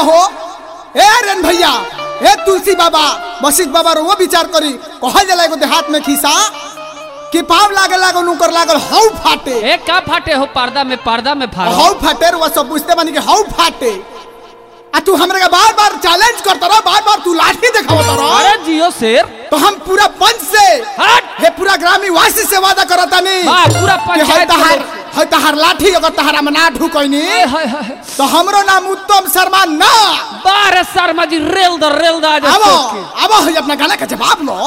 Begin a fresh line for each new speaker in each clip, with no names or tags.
हो ए रेन भैया ए तुलसी बाबा वशिष्ठ बाबा रो विचार करी कहल जाला एगो देहात में खिसा कि पाव लागे लागो नुकर लागल हौ फाटे
ए का फाटे हो पर्दा में फाड़ो
हौ फाटे वो सब पूछते बानी कि हौ फाटे आ तू हमरे का बार-बार चैलेंज करत रह बार-बार तू लाठी दिखावत रह।
अरे जियो शेर
तो हम पूरा पंच से
हट
हे पूरा ग्रामीण वासी से वादा करता नहीं
वाह पूरा पंचायत
है तहार लाठी अगर तहारा में ना ढुकइनी तो हमरो नाम उत्तम शर्मा ना
बारे शर्मा जी रेल द आज
अब है अपना गाना का जवाब लो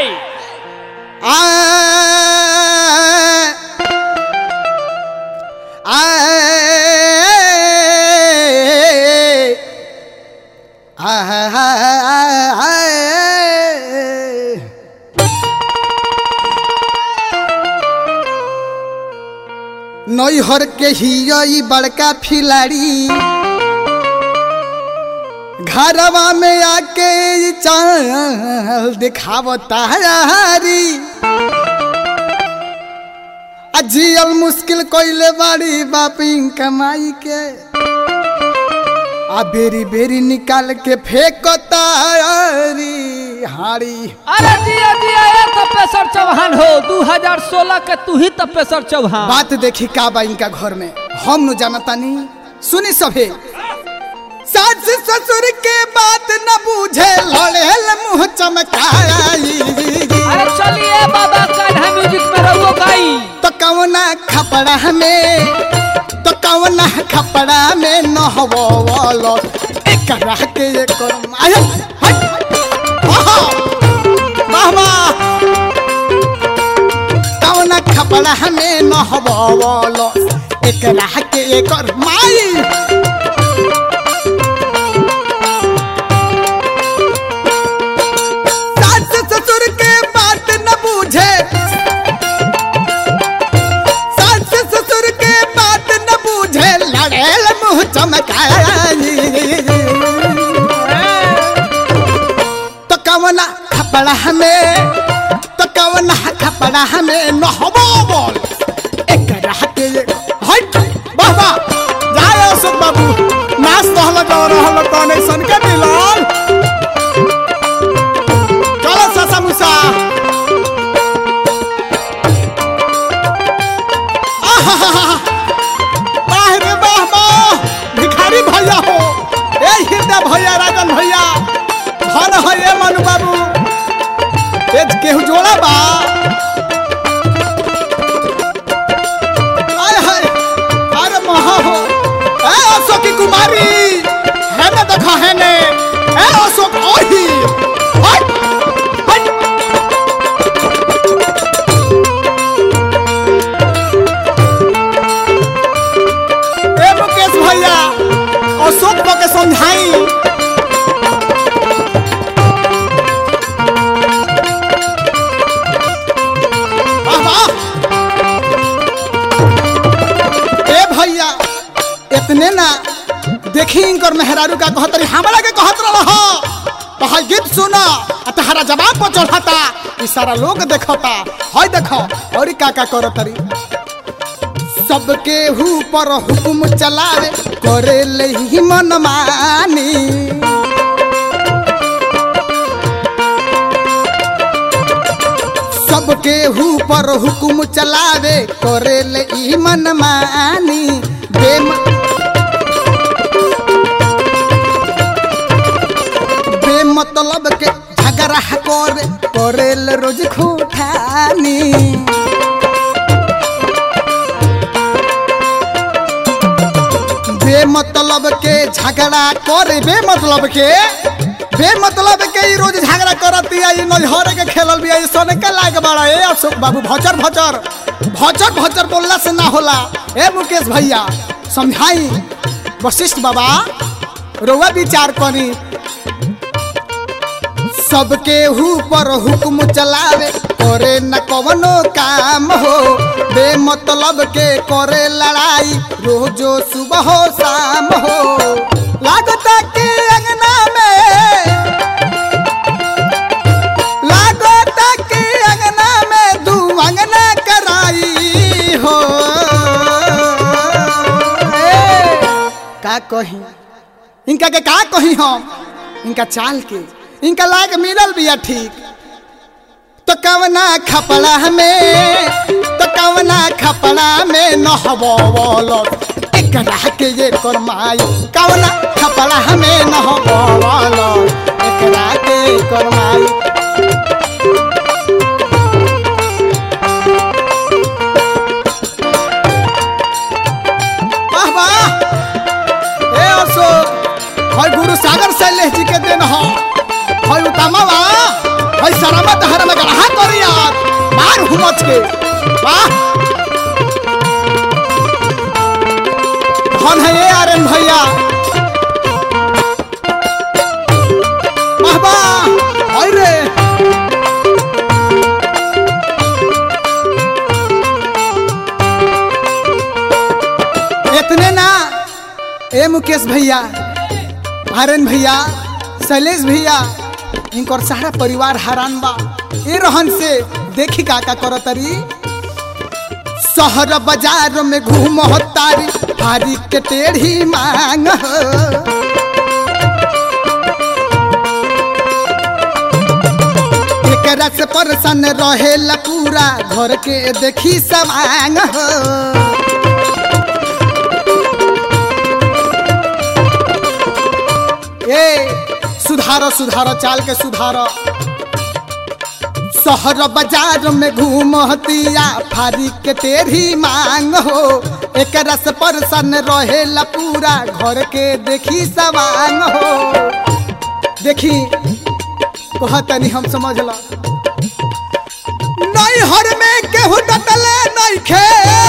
नैहर के ही बड़का खिलाड़ी घरवा में आके चाल दिखावता हारी अजियल मुश्किल कोइले बाड़ी बापी कमाई के आ बेरी बेरी निकाल के फेंकता हारी।
अरे दिया दिया ये तपेश्वर चौहान हो 2016 के तू ही तपेश्वर चौहान।
बात देखी का बा इनका घर में हम न जानता नहीं सुनी सभे सास ससुर के बात न बूझे लड़ेल मुंह चमकाई।
अरे चलिए बाबा कान्हा म्यूजिक में रहो गाई
तो कौना खपड़ा में नहवालो एक रह के एक आय कौना खपड़ा में नहवालो एक रह के एक माई। तो कवना खपड़ा हमें नहबो बोल एक रह के हट बाबा जाए अशोक बाबू नाच रहल तने सन के मिलल चलो ससा मुसा भिखारी भैया हो ए हृदय भैया राजन भैया धन है ए मनु बाबू तेज केहू जोड़ा बा आय हाय अरे महा हो ए अशोक की कुमारी है ना देखा है ने ए अशोक ओही हट हट ए मुकेश भैया अशोक के समझाई इतने ना देखी इनकर मेहरारू का कहतरी हमरा के कहत रह तो हाय गीत सुना तहरा जवाब पर चढ़ाता ई सारा लोग देखता हाय देखो और का करतरी सबके ऊपर हुकुम चलावे करे ले ही मनमानी। सबके ऊपर हुकुम चलावे करे ले ही मनमानी। बेमतलब के झगड़ा करेल रोज खूठानी। बेमतलब के झगड़ा करे बेमतलब के रोज झगड़ा करती है नजहर के खेलल भी है सोने के लाग बड़ा ए अशोक बाबू भचर बोलला से ना होला। ए मुकेश भैया समझाई वशिष्ठ बाबा रोवा विचार करी सबके ऊपर हुक्म चलावे करे न कवनो काम हो। बेमतलब के करे लड़ाई रोजो सुबह हो शाम हो। लागता के अंगना में दू अंगना कराई हो। का कही इनका के का कही हम इनका चाल के इनका लाग मिलल बिया ठीक। तो कवना खपड़ा में नहबवलो एकरा के ये करमाई कवना खपड़ा में नहबवलो एकरा के करमाई। वाह वाह ए अशोक भाई गुरु सागर शैलेश जी के देन हो भाई उतमावा भाई सरामत हर में गढ़ा कर यार मार हुमच के वाह कौन है ये आर्यन भैया वाह वाह भाई रे इतने ना ए मुकेश भैया आर्यन भैया शैलेश भैया इनकर सारा परिवार हैरान बा ए रहन से देखी का करतरी। शहर बाजार में घूम तारी हारी के टेढ़ी मांग एकरा से परेशान रहेला पूरा घर के देखी सवांग ए सुधारो सुधारो चाल के सुधारो। शहर बाजार में घूमतिया फारी के तेरी मांग हो एकरा से परेशान रहेला पूरा घर के देखी सवांग हो। देखी कहतनी हम समझ लो नहीं हर में केहू डटले नहीं खे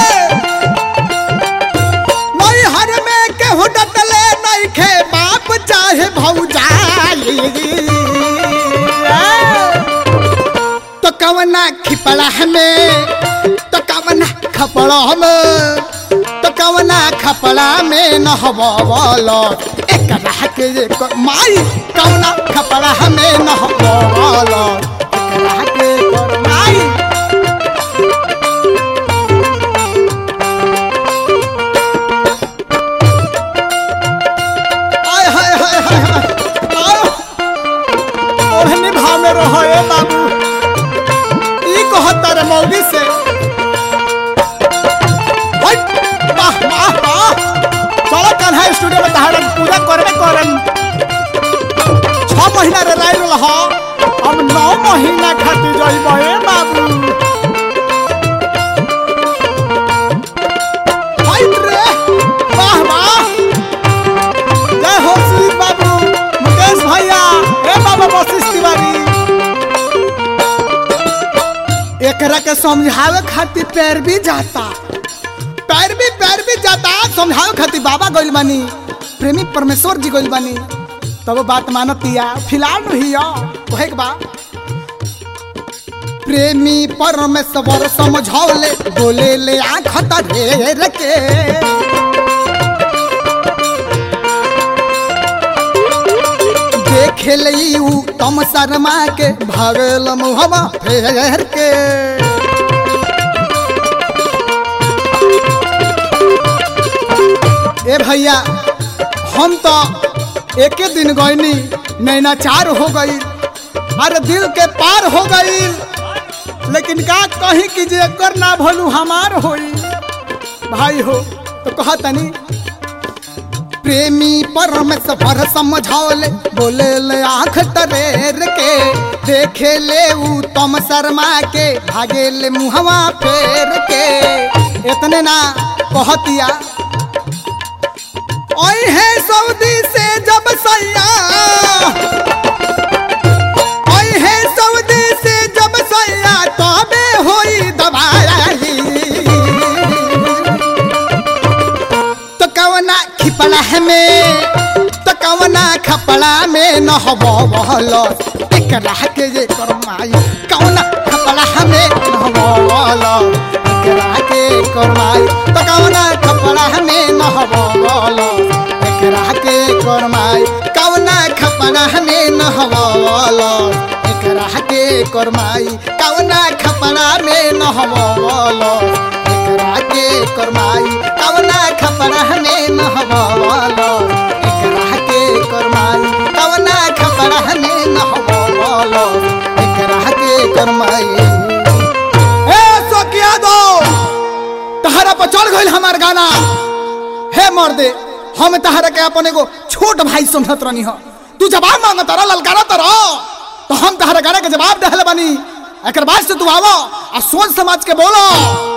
नहीं हर में केहू डटले नहीं खे बाप चाहे भौजाई। तो कवना खिपड़ा में तो कवना खपड़ा में तो कवना खपड़ा में नहबवलो एकरा के माई कवना खपड़ा में नहबवलो एकरा के माई। आय हाय हाय हाय ओहनी भाव में रहो ए बाबू कहता रे मौगी से वाह वाह वाह चलो कल है स्टूडियो में तहार पूजा करबे करन 6 महीना रे राइल रह अब 9 महीना खाती जइबो ए बाबू हाय रे वाह वाह जय हो श्री बाबू मुकेश भैया ए बाबा वशिष्ठ तिवारी एकरा के समझावे खातिर पैर भी जाता समझावे खातिर बाबा गइल बानी प्रेमी परमेश्वर जी गइल बानी तब बात मानतिया फिलहाल हिया कहे के बा। प्रेमी परमेश्वर समझौले बोले ले आँख तरेर के देखे लई तम शर्मा के भगल मुहवा फेर के। ए भैया हम तो एक दिन गईनी नैनाचार हो गई अरे दिल के पार हो गई लेकिन का कहीं कि जे कर ना भलू हमार होई भाई हो। तो कहतनी प्रेमी परमेश्वर समझौले बोले ले आँख तरेर के देखे ले तम शर्मा के भागे ले मुहवा फेर के। इतने ना कहतिया ओए है सऊदी से जब सैया ओए है सऊदी से जब सैया तबे होई दवाई। तो कवना खपड़ा में नहबवलो एकरा के ये करमाई कवना खपड़ा में नहबवलो एकरा के करमाई। तो कवना खपड़ा में नहबवलो एकरा के करमाई कवना खपड़ा में नहबवलो एकरा के करमाई कवना खपड़ा में नहबवलो एकरा के करमाई कवना खपड़ा में नहबवलो एकरा के ए मर्दे हम तहरा के अपन एगो छोट भाई समझत रहनी हो, तू जवाब मांगत रह, ललकारत रह, तो हम तहरा गाना के जवाब दहल बनी। एक बाद से तू आवो आ सोच समाज के बोलो।